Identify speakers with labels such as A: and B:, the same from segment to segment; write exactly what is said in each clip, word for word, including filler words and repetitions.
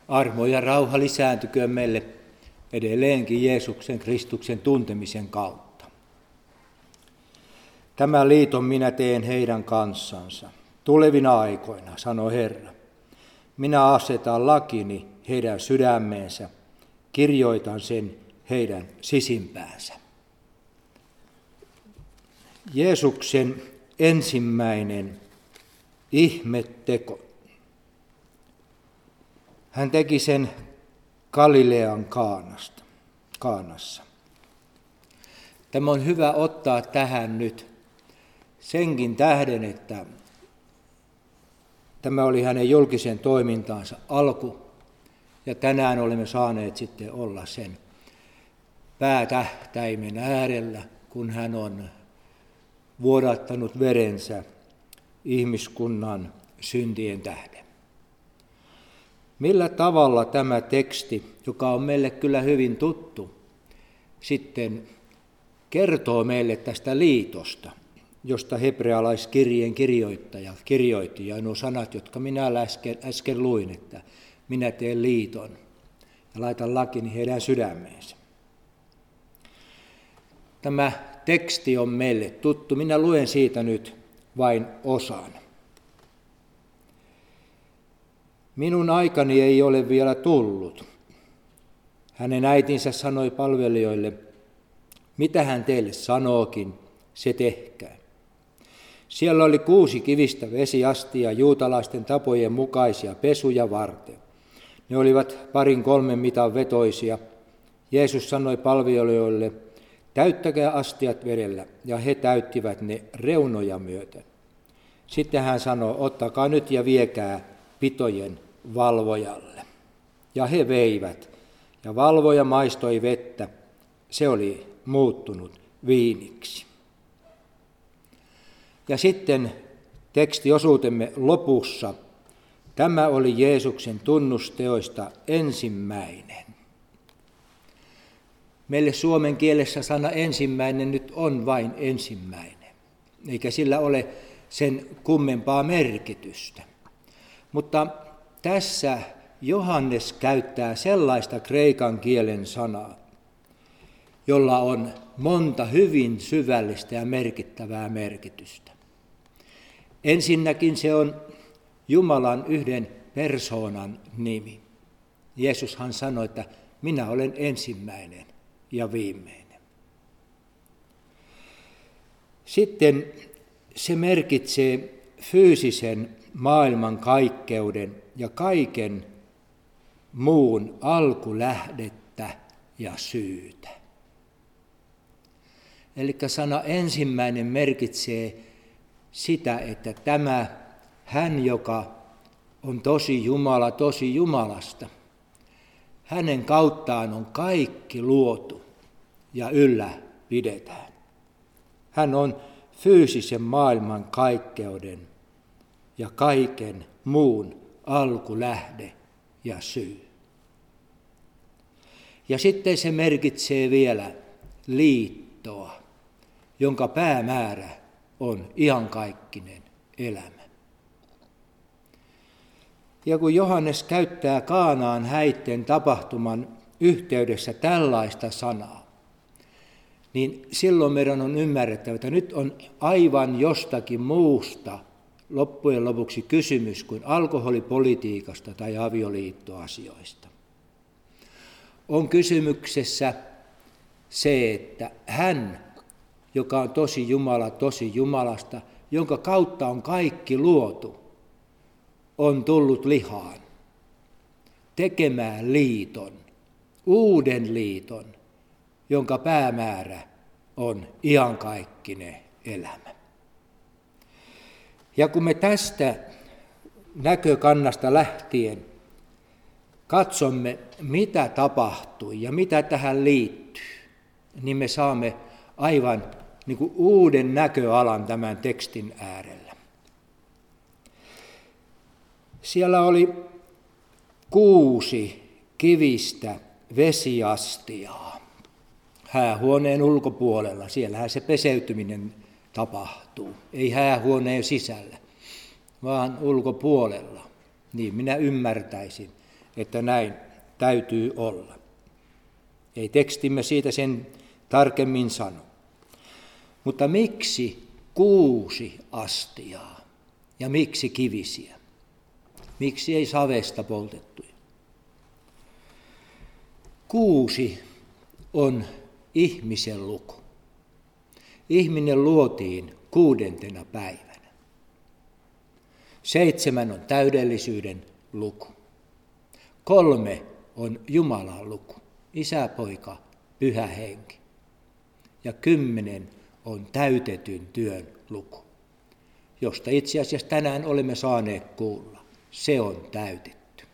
A: Armo ja rauha lisääntyköön meille edelleenkin Jeesuksen Kristuksen tuntemisen kautta. Tämä liiton minä teen heidän kanssansa. Tulevina aikoina, sanoi Herra, minä asetan lakini heidän sydämeensä, kirjoitan sen heidän sisimpäänsä. Jeesuksen ensimmäinen ihmeteko. Hän teki sen Galilean Kaanasta, Kaanassa. Tämä on hyvä ottaa tähän nyt senkin tähden, että tämä oli hänen julkisen toimintaansa alku, ja tänään olemme saaneet sitten olla sen päätähtäimen äärellä, kun hän on vuodattanut verensä ihmiskunnan syntien tähden. Millä tavalla tämä teksti, joka on meille kyllä hyvin tuttu, sitten kertoo meille tästä liitosta, josta hebrealaiskirjeen kirjoittaja kirjoitti, ja nuo sanat, jotka minä äsken, äsken luin, että minä teen liiton ja laitan lakini heidän sydämeensä. Tämä teksti on meille tuttu. Minä luen siitä nyt vain osan. Minun aikani ei ole vielä tullut. Hänen äitinsä sanoi palvelijoille, mitä hän teille sanookin, se tehkää. Siellä oli kuusi kivistä vesiastia juutalaisten tapojen mukaisia pesuja varten. Ne olivat parin kolmen mitan vetoisia. Jeesus sanoi palvelijoille, täyttäkää astiat vedellä, ja he täyttivät ne reunoja myöten. Sitten hän sanoi, ottakaa nyt ja viekää pitojen valvojalle. Ja he veivät, ja valvoja maistoi vettä, se oli muuttunut viiniksi. Ja sitten tekstiosuutemme lopussa, tämä oli Jeesuksen tunnusteoista ensimmäinen. Meille suomen kielessä sana ensimmäinen nyt on vain ensimmäinen, eikä sillä ole sen kummempaa merkitystä. Mutta tässä Johannes käyttää sellaista kreikan kielen sanaa, jolla on monta hyvin syvällistä ja merkittävää merkitystä. Ensinnäkin se on Jumalan yhden persoonan nimi. Jeesushan sanoi, että minä olen ensimmäinen ja viimeinen. Sitten se merkitsee fyysisen maailman kaikkeuden ja kaiken muun alkulähdettä ja syytä. Eli sana ensimmäinen merkitsee sitä, että tämä hän, joka on tosi Jumala, tosi Jumalasta, hänen kauttaan on kaikki luotu ja ylläpidetään. Hän on fyysisen maailman kaikkeuden ja kaiken muun alkulähde ja syy. Ja sitten se merkitsee vielä liittoa, jonka päämäärä on iankaikkinen elämä. Ja kun Johannes käyttää Kaanaan häitten tapahtuman yhteydessä tällaista sanaa, niin silloin meidän on ymmärrettävä, että nyt on aivan jostakin muusta loppujen lopuksi kysymys kuin alkoholipolitiikasta tai avioliittoasioista. On kysymyksessä se, että hän, joka on tosi Jumala, tosi Jumalasta, jonka kautta on kaikki luotu, on tullut lihaan tekemään liiton, uuden liiton, jonka päämäärä on iankaikkinen elämä. Ja kun me tästä näkökannasta lähtien katsomme, mitä tapahtui ja mitä tähän liittyy, niin me saamme aivan niin kuin uuden näköalan tämän tekstin äärellä. Siellä oli kuusi kivistä vesiastiaa häähuoneen ulkopuolella. Siellähän se peseytyminen tapahtuu. Ei häähuoneen sisällä, vaan ulkopuolella. Niin minä ymmärtäisin, että näin täytyy olla. Ei tekstimme siitä sen tarkemmin sano. Mutta miksi kuusi astiaa ja miksi kivisiä? Miksi ei savesta poltettuja? Kuusi on ihmisen luku. Ihminen luotiin kuudentena päivänä. Seitsemän on täydellisyyden luku. Kolme on Jumalan luku. Isä, Poika, Pyhä Henki. Ja kymmenen on täytetyn työn luku, josta itse asiassa tänään olemme saaneet kuulla. Se on täytetty.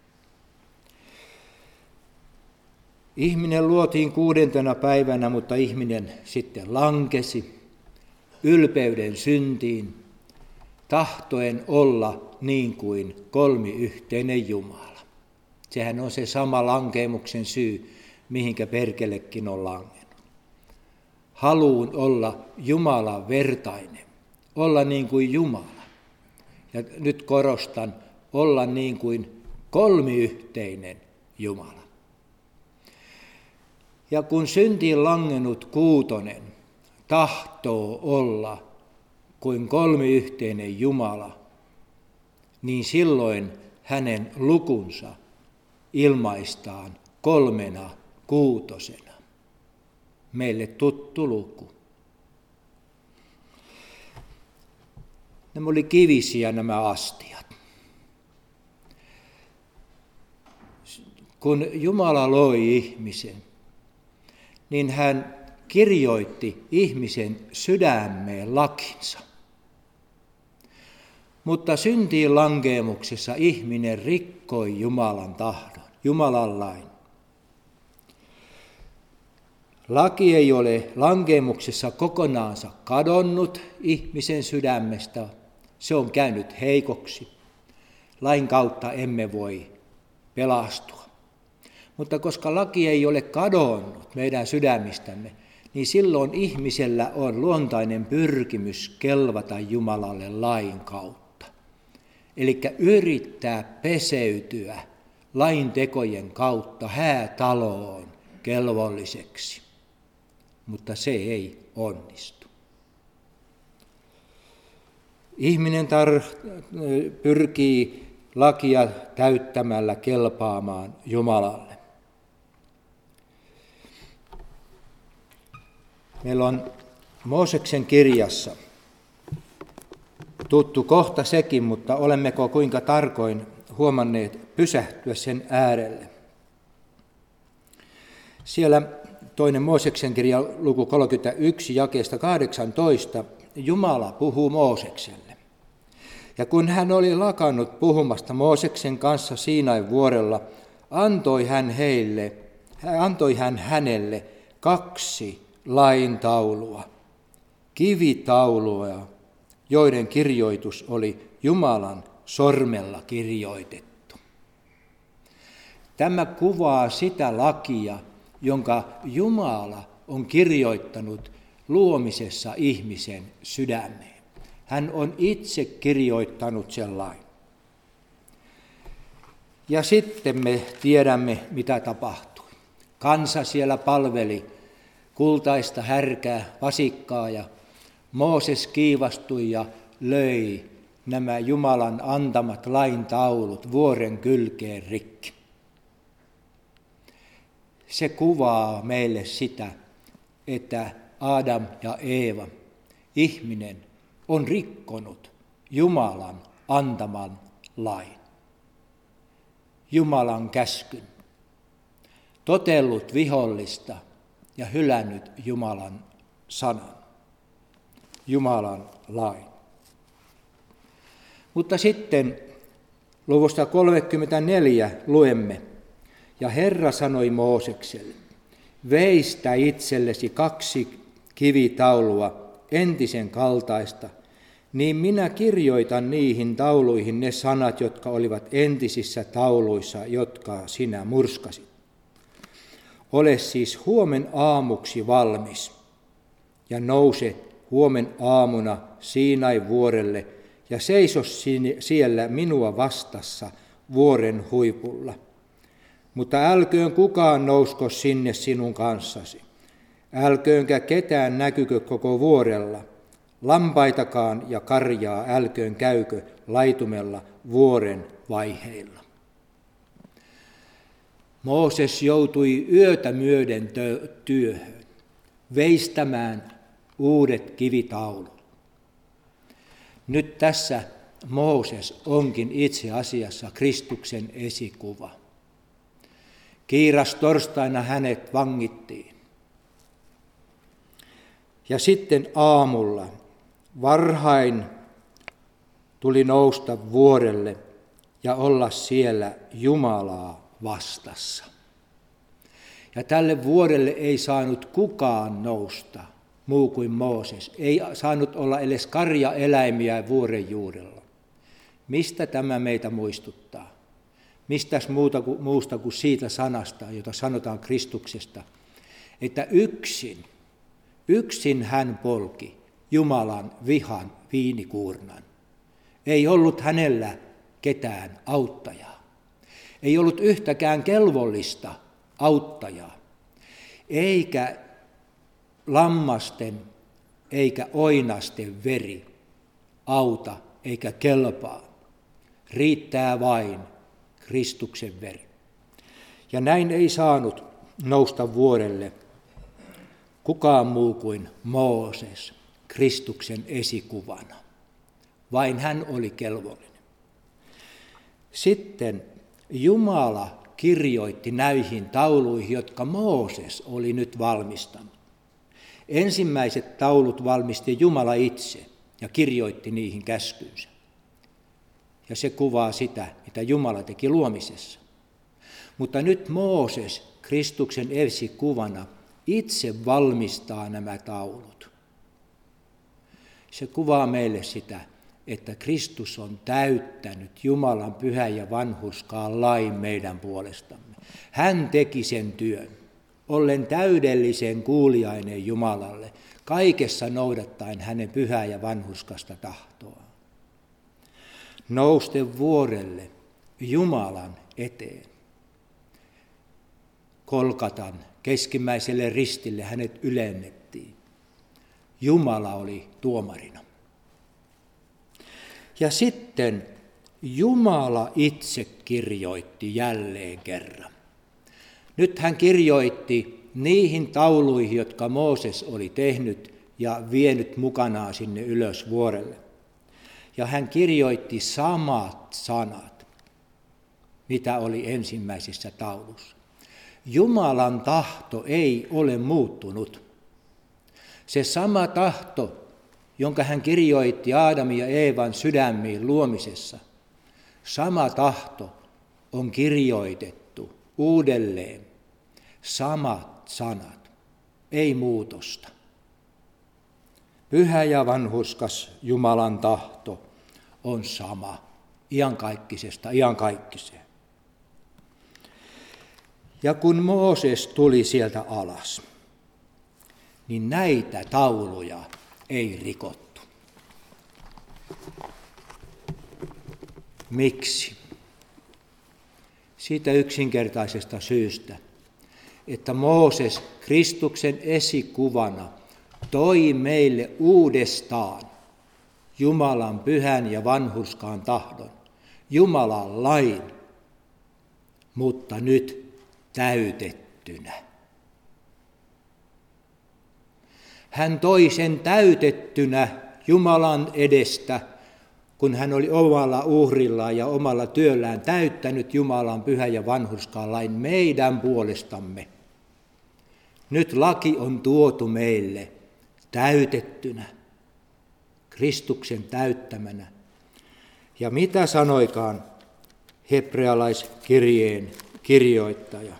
A: Ihminen luotiin kuudentena päivänä, mutta ihminen sitten lankesi ylpeyden syntiin, tahtoen olla niin kuin kolmiyhteinen Jumala. Sehän on se sama lankeemuksen syy, mihinkä perkelekin on langennut. Haluun olla Jumalan vertainen, olla niin kuin Jumala. Ja nyt korostan, olla niin kuin kolmiyhteinen Jumala. Ja kun syntiin langennut kuutonen tahtoo olla kuin kolmiyhteinen Jumala, niin silloin hänen lukunsa ilmaistaan kolmena kuutosena. Meille tuttu luku. Nämä oli kivisiä nämä astiat. Kun Jumala loi ihmisen, niin hän kirjoitti ihmisen sydämeen lakinsa. Mutta syntiin lankeemuksessa ihminen rikkoi Jumalan tahdon, Jumalan lain. Laki ei ole lankeemuksessa kokonaansa kadonnut ihmisen sydämestä. Se on käynyt heikoksi. Lain kautta emme voi pelastua. Mutta koska laki ei ole kadonnut meidän sydämistämme, niin silloin ihmisellä on luontainen pyrkimys kelvata Jumalalle lain kautta. Eli yrittää peseytyä lain tekojen kautta häätaloon kelvolliseksi. Mutta se ei onnistu. Ihminen tar- pyrkii lakia täyttämällä kelpaamaan Jumalalle. Meillä on Mooseksen kirjassa tuttu kohta sekin, mutta olemmeko kuinka tarkoin huomanneet pysähtyä sen äärelle. Siellä toinen Mooseksen kirja luku kolmekymmentäyksi jakeesta kahdeksantoista Jumala puhuu Moosekselle. Ja kun hän oli lakannut puhumasta Mooseksen kanssa Siinain vuorella, antoi hän, heille, antoi hän hänelle kaksi laintaulua, kivitaulua, joiden kirjoitus oli Jumalan sormella kirjoitettu. Tämä kuvaa sitä lakia, jonka Jumala on kirjoittanut luomisessa ihmisen sydämeen. Hän on itse kirjoittanut sen lain. Ja sitten me tiedämme, mitä tapahtui. Kansa siellä palveli kultaista härkää, vasikkaa, ja Mooses kiivastui ja löi nämä Jumalan antamat laintaulut vuoren kylkeen rikki. Se kuvaa meille sitä, että Adam ja Eeva, ihminen, on rikkonut Jumalan antaman lain, Jumalan käskyn, totellut vihollista ja hylännyt Jumalan sanan, Jumalan lain. Mutta sitten luvusta kolmekymmentäneljä luemme, ja Herra sanoi Moosekselle, veistä itsellesi kaksi kivitaulua entisen kaltaista, niin minä kirjoitan niihin tauluihin ne sanat, jotka olivat entisissä tauluissa, jotka sinä murskasit. Ole siis huomen aamuksi valmis ja nouse huomen aamuna Siinain vuorelle ja seiso siellä minua vastassa vuoren huipulla. Mutta älköön kukaan nousko sinne sinun kanssasi. Älköönkä ketään näkykö koko vuorella. Lampaitakaan ja karjaa älköön käykö laitumella vuoren vaiheilla. Mooses joutui yötä myöden työhön, veistämään uudet kivitaulut. Nyt tässä Mooses onkin itse asiassa Kristuksen esikuva. Kiiras torstaina hänet vangittiin. Ja sitten aamulla varhain tuli nousta vuorelle ja olla siellä Jumalaa vastassa. Ja tälle vuorelle ei saanut kukaan nousta, muu kuin Mooses. Ei saanut olla edes karjaeläimiä vuoren juurella. Mistä tämä meitä muistuttaa? Mistäs muuta kuin, muusta kuin siitä sanasta, jota sanotaan Kristuksesta, että yksin, yksin hän polki Jumalan vihan viinikuurnan. Ei ollut hänellä ketään auttajaa. Ei ollut yhtäkään kelvollista auttajaa, eikä lammasten eikä oinasten veri auta eikä kelpaa. Riittää vain Kristuksen veri. Ja näin ei saanut nousta vuorelle kukaan muu kuin Mooses Kristuksen esikuvana. Vain hän oli kelvollinen. Sitten Jumala kirjoitti näihin tauluihin, jotka Mooses oli nyt valmistanut. Ensimmäiset taulut valmisti Jumala itse ja kirjoitti niihin käskynsä. Ja se kuvaa sitä, mitä Jumala teki luomisessa. Mutta nyt Mooses Kristuksen esikuvana itse valmistaa nämä taulut. Se kuvaa meille sitä, että Kristus on täyttänyt Jumalan pyhän ja vanhurskaan lain meidän puolestamme. Hän teki sen työn, ollen täydellisen kuuliainen Jumalalle, kaikessa noudattaen hänen pyhää ja vanhurskasta tahtoa. Nousten vuorelle Jumalan eteen. Kolkatan keskimmäiselle ristille hänet ylennettiin. Jumala oli tuomarina. Ja sitten Jumala itse kirjoitti jälleen kerran. Nyt hän kirjoitti niihin tauluihin, jotka Mooses oli tehnyt ja vienyt mukanaan sinne ylös vuorelle. Ja hän kirjoitti samat sanat, mitä oli ensimmäisessä taulussa. Jumalan tahto ei ole muuttunut. Se sama tahto, jonka hän kirjoitti Aadamin ja Eevan sydämiin luomisessa, sama tahto on kirjoitettu uudelleen. Samat sanat, ei muutosta. Pyhä ja vanhurskas Jumalan tahto on sama, iankaikkisesta iankaikkiseen. Ja kun Mooses tuli sieltä alas, niin näitä tauluja ei rikottu. Miksi? Siitä yksinkertaisesta syystä, että Mooses Kristuksen esikuvana toi meille uudestaan Jumalan pyhän ja vanhurskaan tahdon, Jumalan lain, mutta nyt täytettynä. Hän toi sen täytettynä Jumalan edestä, kun hän oli omalla uhrillaan ja omalla työllään täyttänyt Jumalan pyhän ja vanhurskaan lain meidän puolestamme. Nyt laki on tuotu meille täytettynä, Kristuksen täyttämänä. Ja mitä sanoikaan hebrealaiskirjeen kirjoittaja?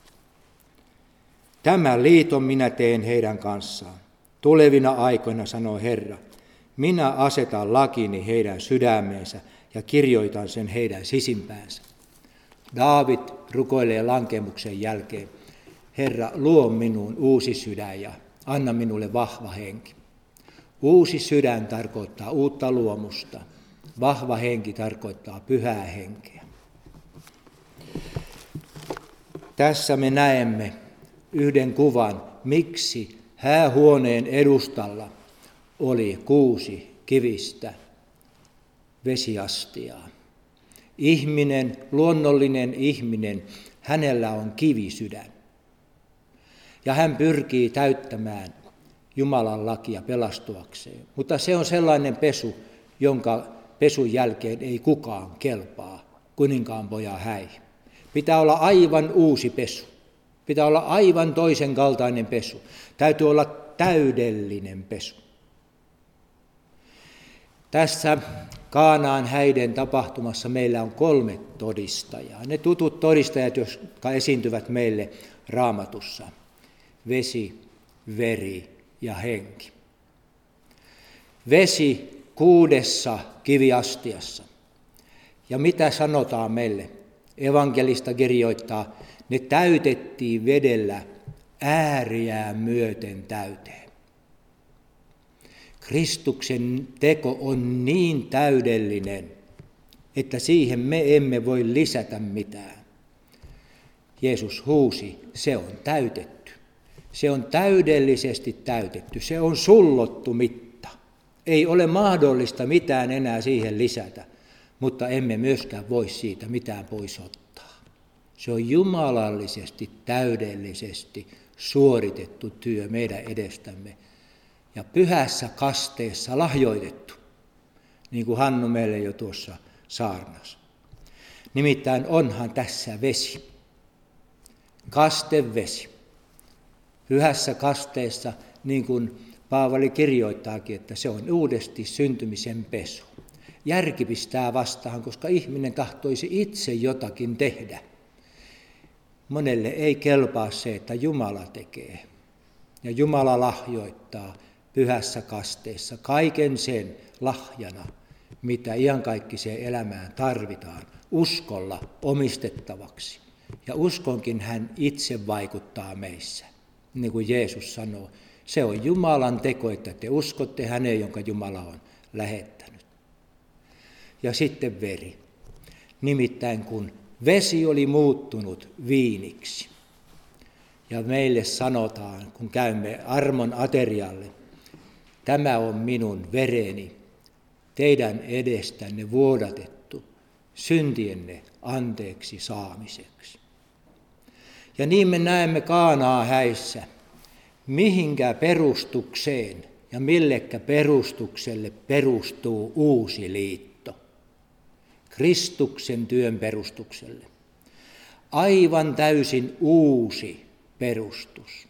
A: Tämä liiton minä teen heidän kanssaan. Tulevina aikoina, sanoo Herra, minä asetan lakini heidän sydämeensä ja kirjoitan sen heidän sisimpäänsä. Daavid rukoilee lankemuksen jälkeen, Herra, luo minuun uusi sydän ja anna minulle vahva henki. Uusi sydän tarkoittaa uutta luomusta, vahva henki tarkoittaa pyhää henkeä. Tässä me näemme yhden kuvan, miksi häähuoneen edustalla oli kuusi kivistä vesiastiaa. Ihminen, luonnollinen ihminen, hänellä on kivisydän. Ja hän pyrkii täyttämään Jumalan lakia pelastuakseen. Mutta se on sellainen pesu, jonka pesun jälkeen ei kukaan kelpaa kuninkaan pojan häihin. Pitää olla aivan uusi pesu. Pitää olla aivan toisen kaltainen pesu. Täytyy olla täydellinen pesu. Tässä Kaanaan häiden tapahtumassa meillä on kolme todistajaa. Ne tutut todistajat, jotka esiintyvät meille Raamatussa. Vesi, veri ja henki. Vesi kuudessa kiviastiassa. Ja mitä sanotaan meille? Evankelista kirjoittaa, ne täytettiin vedellä ääriään myöten täyteen. Kristuksen teko on niin täydellinen, että siihen me emme voi lisätä mitään. Jeesus huusi, se on täytetty. Se on täydellisesti täytetty. Se on sullottu mitta. Ei ole mahdollista mitään enää siihen lisätä, mutta emme myöskään voi siitä mitään pois ottaa. Se on jumalallisesti, täydellisesti suoritettu työ meidän edestämme ja pyhässä kasteessa lahjoitettu, niin kuin Hannu meille jo tuossa saarnasi. Nimittäin onhan tässä vesi, kastevesi. Pyhässä kasteessa, niin kuin Paavali kirjoittaakin, että se on uudesti syntymisen pesu. Järki pistää vastaan, koska ihminen tahtoisi itse jotakin tehdä. Monelle ei kelpaa se, että Jumala tekee. Ja Jumala lahjoittaa pyhässä kasteessa kaiken sen lahjana, mitä iankaikkiseen elämään tarvitaan, uskolla omistettavaksi. Ja uskonkin hän itse vaikuttaa meissä. Niin kuin Jeesus sanoo, se on Jumalan teko, että te uskotte häneen, jonka Jumala on lähettänyt. Ja sitten veri. Nimittäin kun vesi oli muuttunut viiniksi. Ja meille sanotaan, kun käymme armon aterialle, tämä on minun vereni, teidän edestänne vuodatettu, syntienne anteeksi saamiseksi. Ja niin me näemme Kaanaa häissä, mihinkä perustukseen ja millekä perustukselle perustuu uusi liitto. Kristuksen työn perustukselle. Aivan täysin uusi perustus.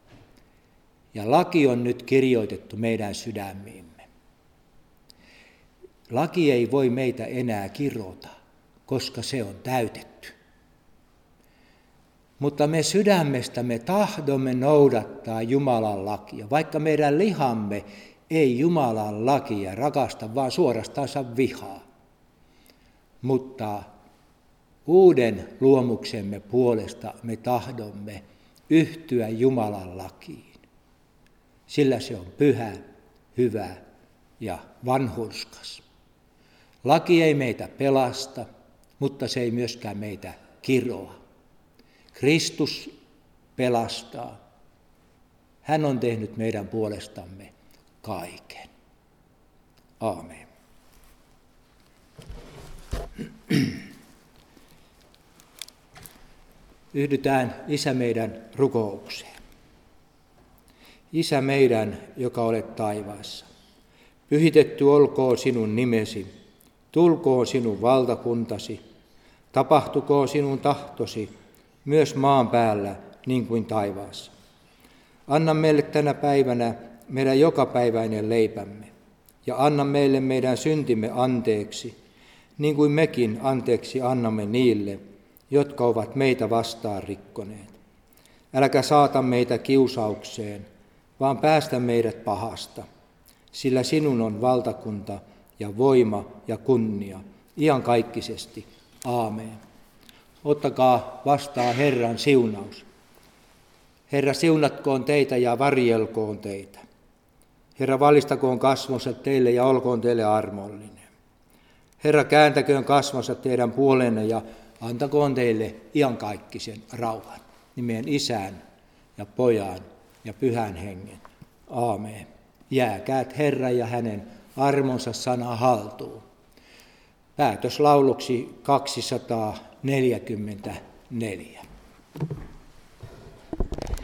A: Ja laki on nyt kirjoitettu meidän sydämiimme. Laki ei voi meitä enää kirota, koska se on täytetty. Mutta me sydämestämme tahdomme noudattaa Jumalan lakia, vaikka meidän lihamme ei Jumalan lakia rakasta, vaan suorastaansa vihaa. Mutta uuden luomuksemme puolesta me tahdomme yhtyä Jumalan lakiin, sillä se on pyhä, hyvä ja vanhurskas. Laki ei meitä pelasta, mutta se ei myöskään meitä kiroa. Kristus pelastaa. Hän on tehnyt meidän puolestamme kaiken. Aamen. Yhdytään Isä meidän rukoukseen. Isä meidän, joka olet taivaassa, pyhitetty olkoon sinun nimesi, tulkoon sinun valtakuntasi, tapahtukoon sinun tahtosi, myös maan päällä niin kuin taivaassa. Anna meille tänä päivänä meidän jokapäiväinen leipämme, ja anna meille meidän syntimme anteeksi, niin kuin mekin anteeksi annamme niille, jotka ovat meitä vastaan rikkoneet. Äläkä saata meitä kiusaukseen, vaan päästä meidät pahasta, sillä sinun on valtakunta ja voima ja kunnia, iankaikkisesti. Aamen. Ottakaa vastaan Herran siunaus. Herra, siunatkoon teitä ja varjelkoon teitä. Herra, valistakoon kasvonsa teille ja olkoon teille armollinen. Herra, kääntäköön kasvonsa teidän puolenne ja antakoon teille iankaikkisen rauhan. Nimeen Isän ja Pojan ja Pyhän Hengen. Aamen. Jääkäät Herra ja hänen armonsa sana haltuun. Päätöslauluksi kaksisataaneljäkymmentäneljä.